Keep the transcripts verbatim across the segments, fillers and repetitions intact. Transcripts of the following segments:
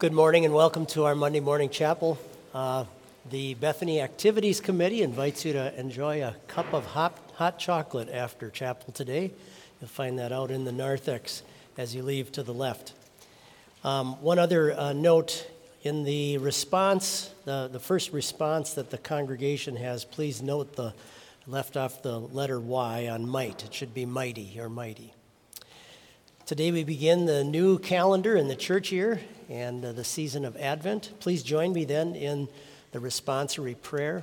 Good morning and welcome to our Monday morning chapel. Uh, the Bethany Activities Committee invites you to enjoy a cup of hot, hot chocolate after chapel today. You'll find that out in the narthex as you leave to the left. Um, one other uh, note in the response, the, the first response that the congregation has, please note the left off the letter Y on might. It should be mighty or mighty. Today we begin the new calendar in the church year and uh, the season of Advent. Please join me then in the responsory prayer.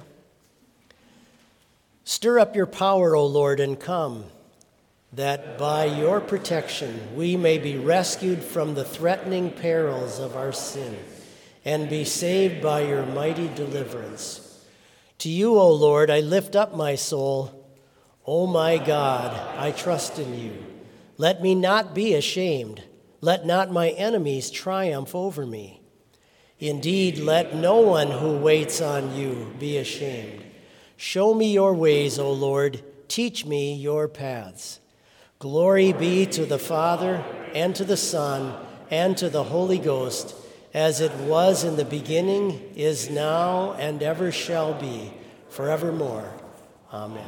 Stir up your power, O Lord, and come, that by your protection we may be rescued from the threatening perils of our sin and be saved by your mighty deliverance. To you, O Lord, I lift up my soul. O my God, I trust in you. Let me not be ashamed. Let not my enemies triumph over me. Indeed, let no one who waits on you be ashamed. Show me your ways, O Lord. Teach me your paths. Glory be to the Father, and to the Son, and to the Holy Ghost, as it was in the beginning, is now, and ever shall be, forevermore. Amen.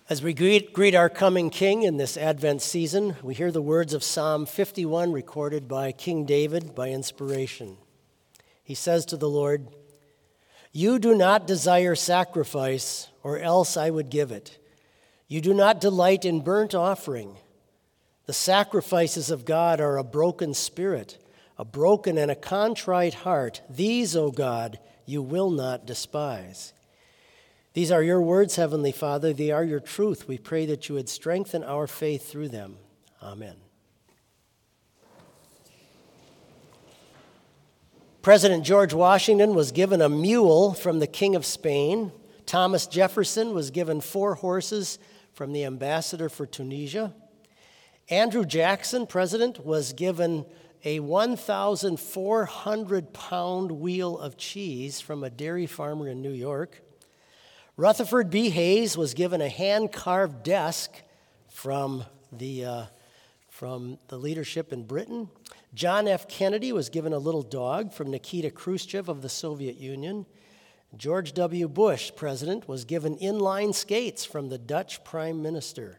As we greet, greet our coming King in this Advent season, we hear the words of Psalm fifty-one recorded by King David by inspiration. He says to the Lord, "You do not desire sacrifice, or else I would give it. You do not delight in burnt offering. The sacrifices of God are a broken spirit, a broken and a contrite heart. These, O God, you will not despise." These are your words, Heavenly Father. They are your truth. We pray that you would strengthen our faith through them. Amen. President George Washington was given a mule from the King of Spain. Thomas Jefferson was given four horses from the ambassador for Tunisia. Andrew Jackson, president, was given a one thousand four hundred pound wheel of cheese from a dairy farmer in New York. Rutherford B. Hayes was given a hand-carved desk from the, uh, from the leadership in Britain. John F. Kennedy was given a little dog from Nikita Khrushchev of the Soviet Union. George W. Bush, president, was given inline skates from the Dutch prime minister.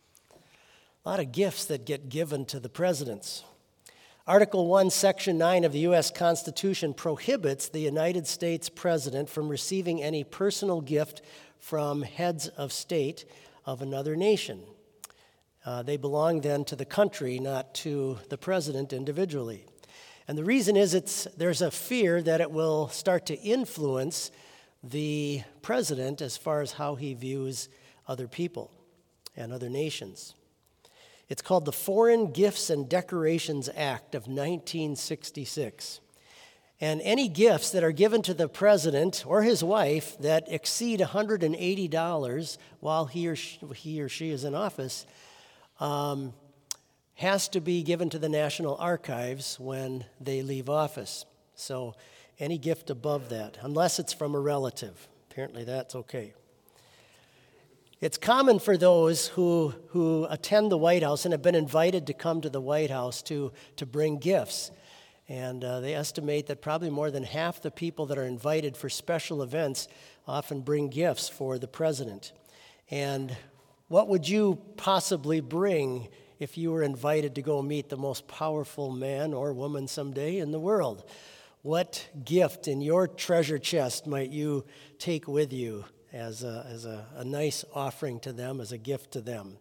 A lot of gifts that get given to the presidents. Article one, Section nine of the U S Constitution prohibits the United States president from receiving any personal gift from heads of state of another nation. Uh, they belong then to the country, not to the president individually. And the reason is it's there's a fear that it will start to influence the president as far as how he views other people and other nations. It's called the Foreign Gifts and Decorations Act of nineteen sixty-six. And any gifts that are given to the president or his wife that exceed one hundred eighty dollars while he or she, he or she is in office um, has to be given to the National Archives when they leave office. So any gift above that, unless it's from a relative. Apparently that's okay. It's common for those who, who attend the White House and have been invited to come to the White House to, to bring gifts. And uh, they estimate that probably more than half the people that are invited for special events often bring gifts for the president. And what would you possibly bring if you were invited to go meet the most powerful man or woman someday in the world? What gift in your treasure chest might you take with you as a, as a, a nice offering to them, as a gift to them?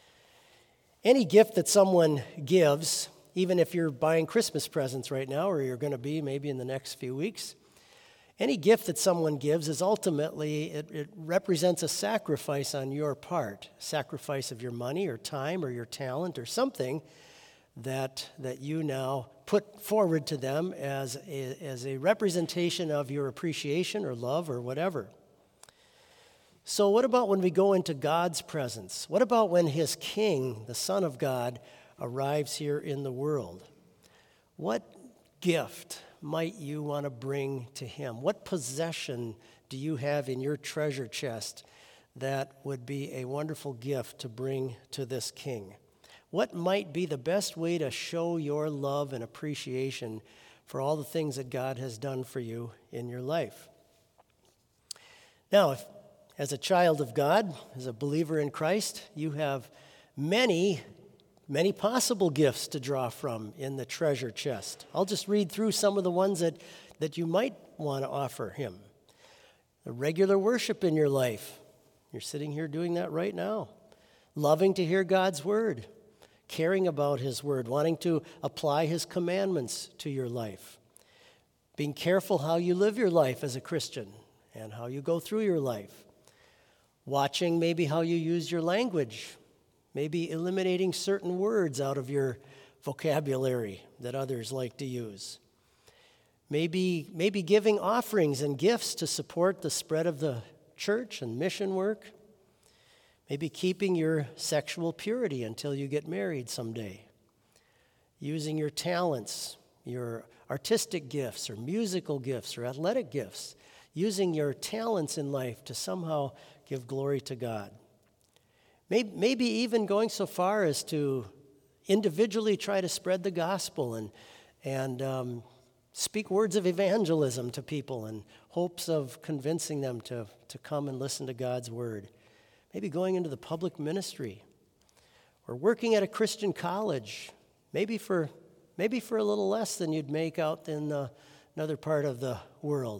Any gift that someone gives, even if you're buying Christmas presents right now, or you're going to be maybe in the next few weeks, any gift that someone gives is ultimately, it, it represents a sacrifice on your part, sacrifice of your money or time or your talent or something that, that you now put forward to them as a, as a representation of your appreciation or love or whatever. So what about when we go into God's presence? What about when his King, the Son of God, arrives here in the world? What gift might you want to bring to him? What possession do you have in your treasure chest that would be a wonderful gift to bring to this King? What might be the best way to show your love and appreciation for all the things that God has done for you in your life? Now, if as a child of God, as a believer in Christ, you have many, many possible gifts to draw from in the treasure chest. I'll just read through some of the ones that, that you might want to offer him. The regular worship in your life. You're sitting here doing that right now. Loving to hear God's word. Caring about his word. Wanting to apply his commandments to your life. Being careful how you live your life as a Christian and how you go through your life. Watching maybe how you use your language, maybe eliminating certain words out of your vocabulary that others like to use. Maybe, maybe giving offerings and gifts to support the spread of the church and mission work. Maybe keeping your sexual purity until you get married someday. Using your talents, your artistic gifts or musical gifts or athletic gifts. Using your talents in life to somehow give glory to God. Maybe, maybe even going so far as to individually try to spread the gospel and, and um, speak words of evangelism to people in hopes of convincing them to, to come and listen to God's word. maybe going into the public ministry, or working at a Christian college, maybe for maybe for a little less than you'd make out in uh, another part of the world.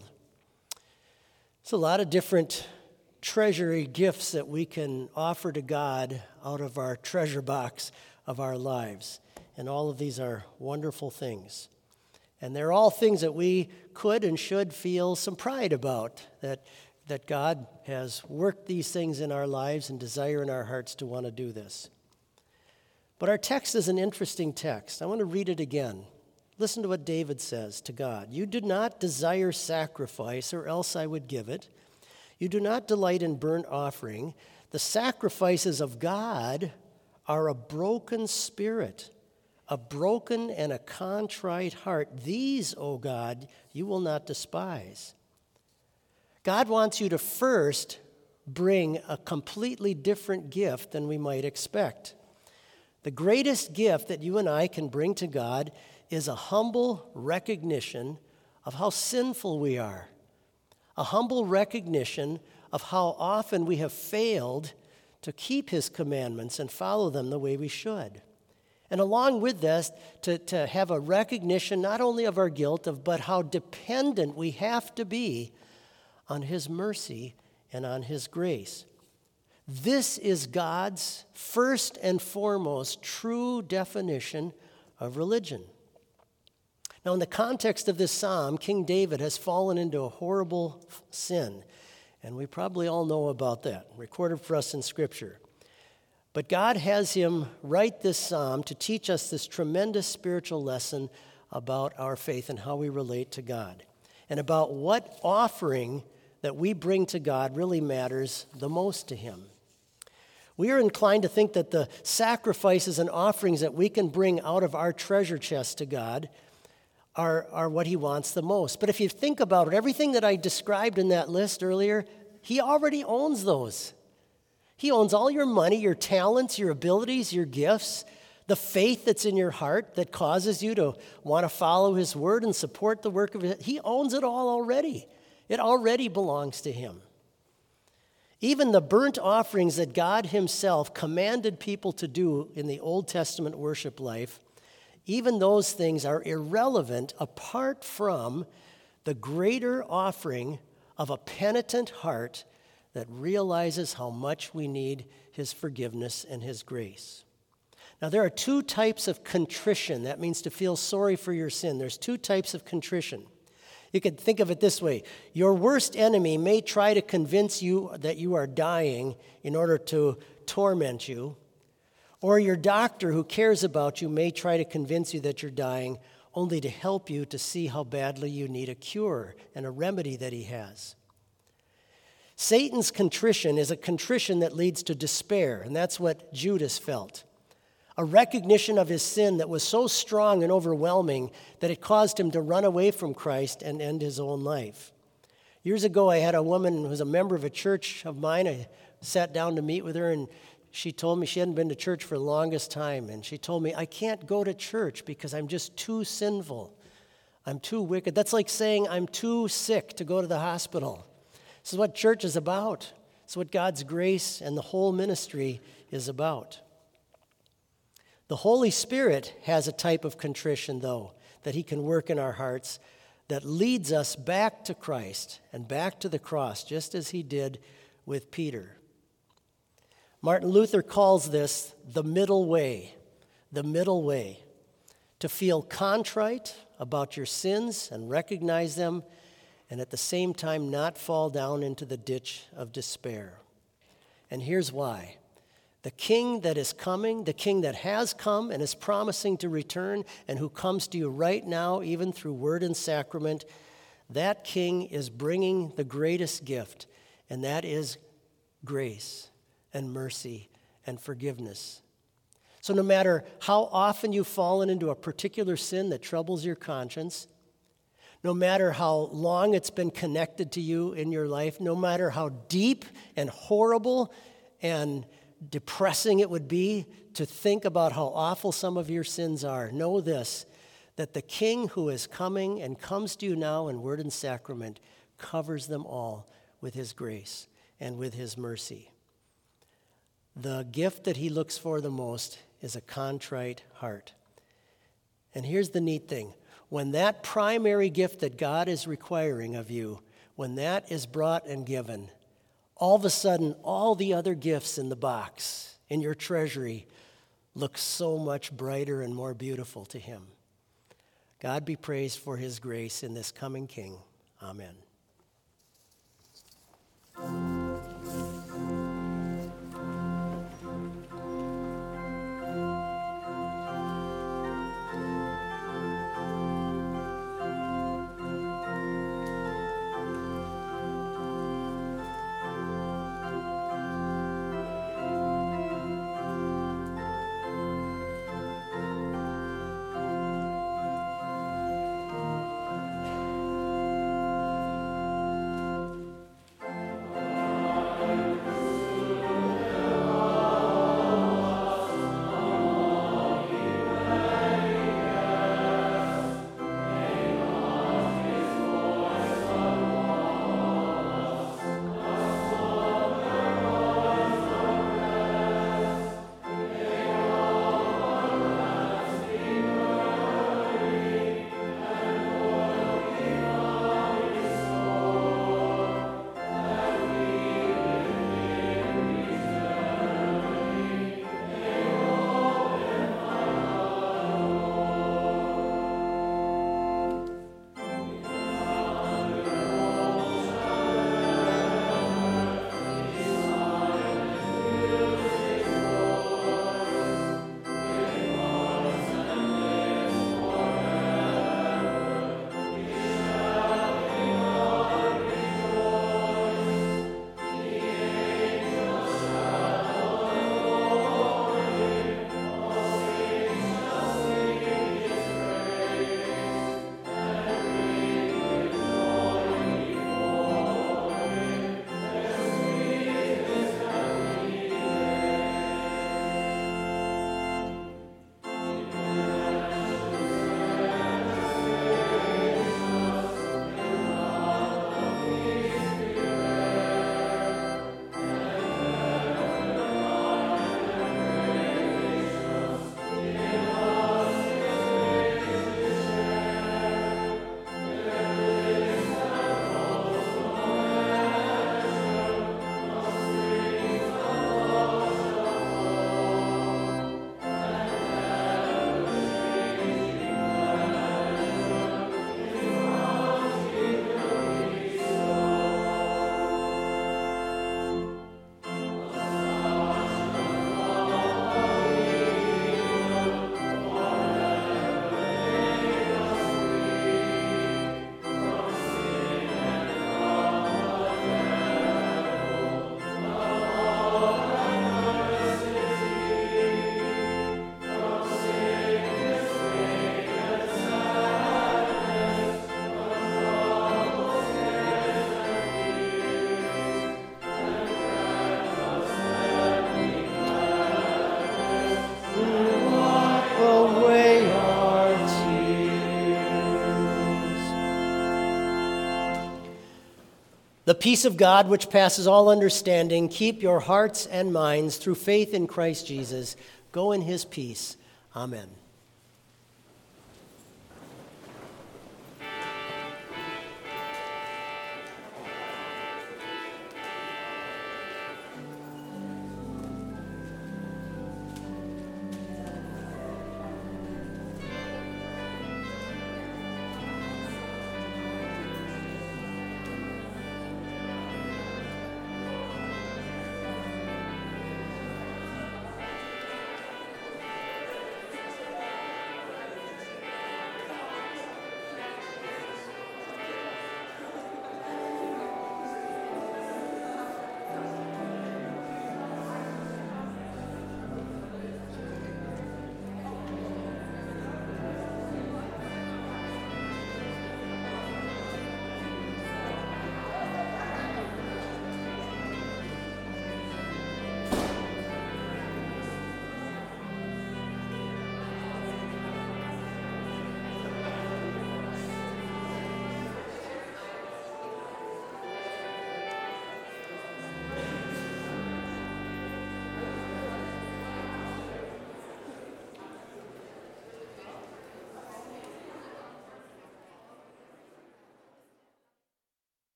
It's a lot of different treasury gifts that we can offer to God out of our treasure box of our lives. And all of these are wonderful things. And they're all things that we could and should feel some pride about, that, that God has worked these things in our lives and desire in our hearts to want to do this. But our text is an interesting text. I want to read it again. Listen to what David says to God. You do not desire sacrifice, or else I would give it. You do not delight in burnt offering. The sacrifices of God are a broken spirit, a broken and a contrite heart. These, O God, you will not despise. God wants you to first bring a completely different gift than we might expect. The greatest gift that you and I can bring to God is a humble recognition of how sinful we are, a humble recognition of how often we have failed to keep his commandments and follow them the way we should. And along with this, to, to have a recognition not only of our guilt, of, but how dependent we have to be on his mercy and on his grace. This is God's first and foremost true definition of religion. Now, in the context of this psalm, King David has fallen into a horrible sin, and we probably all know about that, recorded for us in Scripture. But God has him write this psalm to teach us this tremendous spiritual lesson about our faith and how we relate to God, and about what offering that we bring to God really matters the most to him. We are inclined to think that the sacrifices and offerings that we can bring out of our treasure chest to God are, are what he wants the most. But if you think about it, everything that I described in that list earlier, he already owns those. He owns all your money, your talents, your abilities, your gifts, the faith that's in your heart that causes you to want to follow his word and support the work of it. He owns it all already. It already belongs to him. Even the burnt offerings that God himself commanded people to do in the Old Testament worship life, even those things are irrelevant apart from the greater offering of a penitent heart that realizes how much we need his forgiveness and his grace. Now, there are two types of contrition. That means to feel sorry for your sin. There's two types of contrition. You could think of it this way. Your worst enemy may try to convince you that you are dying in order to torment you. Or your doctor who cares about you may try to convince you that you're dying only to help you to see how badly you need a cure and a remedy that he has. Satan's contrition is a contrition that leads to despair, and that's what Judas felt. A recognition of his sin that was so strong and overwhelming that it caused him to run away from Christ and end his own life. Years ago, I had a woman who was a member of a church of mine. I sat down to meet with her, and she told me she hadn't been to church for the longest time. And she told me, I can't go to church because I'm just too sinful. I'm too wicked. That's like saying I'm too sick to go to the hospital. This is what church is about. It's what God's grace and the whole ministry is about. The Holy Spirit has a type of contrition, though, that he can work in our hearts that leads us back to Christ and back to the cross, just as he did with Peter. Martin Luther calls this the middle way, the middle way, to feel contrite about your sins and recognize them, and at the same time not fall down into the ditch of despair. And here's why. The king that is coming, the king that has come and is promising to return, and who comes to you right now, even through word and sacrament, that king is bringing the greatest gift, and that is grace and mercy and forgiveness. So no matter how often you've fallen into a particular sin that troubles your conscience, no matter how long it's been connected to you in your life, no matter how deep and horrible and depressing it would be to think about how awful some of your sins are, know this, that the King who is coming and comes to you now in word and sacrament covers them all with his grace and with his mercy. the gift that he looks for the most is a contrite heart. And here's the neat thing. When that primary gift that God is requiring of you, when that is brought and given, all of a sudden, all the other gifts in the box, in your treasury, look so much brighter and more beautiful to him. God be praised for his grace in this coming King. Amen. The peace of God, which passes all understanding, keep your hearts and minds through faith in Christ Jesus. Go in his peace. Amen.